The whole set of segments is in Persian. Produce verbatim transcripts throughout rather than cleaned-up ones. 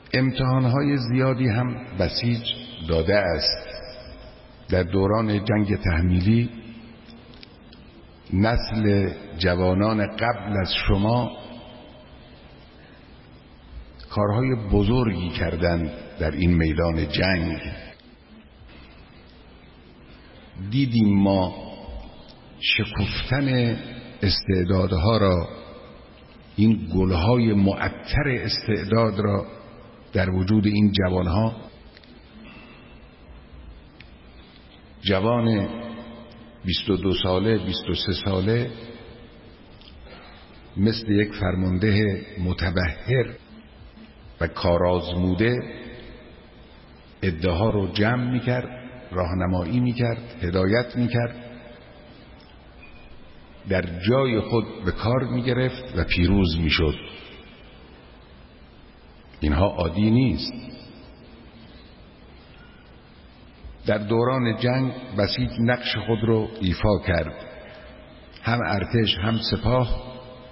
امتحانهای زیادی هم بسیج داده است. در دوران جنگ تحمیلی نسل جوانان قبل از شما کارهای بزرگی کردند در این میدان جنگ. دیدیم ما شکفتن استعدادها را، این گلهای معطر استعداد را در وجود این جوانها. جوان بیست و دو ساله، بیست و سه ساله مثل یک فرمانده متبحر و کارآزموده ادعاها رو جمع میکرد، راهنمایی میکرد، هدایت میکرد، در جای خود به کار میگرفت و پیروز میشد. اینها عادی نیست. در دوران جنگ بسیج نقش خود رو ایفا کرد. هم ارتش هم سپاه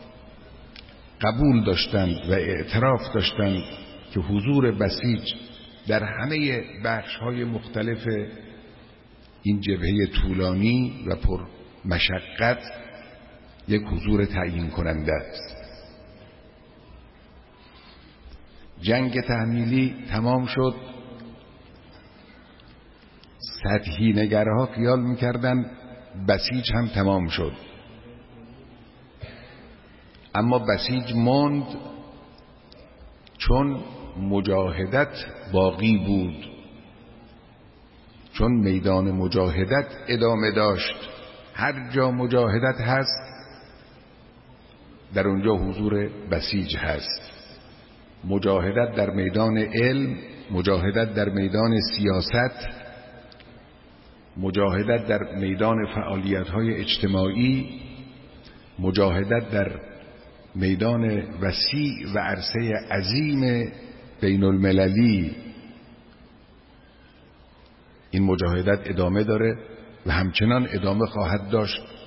قبول داشتند و اعتراف داشتند که حضور بسیج در همه بخش‌های مختلف این جبهه طولانی و پر مشقت یک حضور تعیین کننده است. جنگ تحمیلی تمام شد. سطحی نگرها خیال می‌کردند بسیج هم تمام شد، اما بسیج ماند، چون مجاهدت باقی بود، چون میدان مجاهدت ادامه داشت. هر جا مجاهدت هست در اونجا حضور بسیج هست. مجاهدت در میدان علم، مجاهدت در میدان سیاست، مجاهدت در میدان فعالیت‌های اجتماعی، مجاهدت در میدان وسیع و عرصه عظیم بین المللی، این مجاهدت ادامه داره و همچنان ادامه خواهد داشت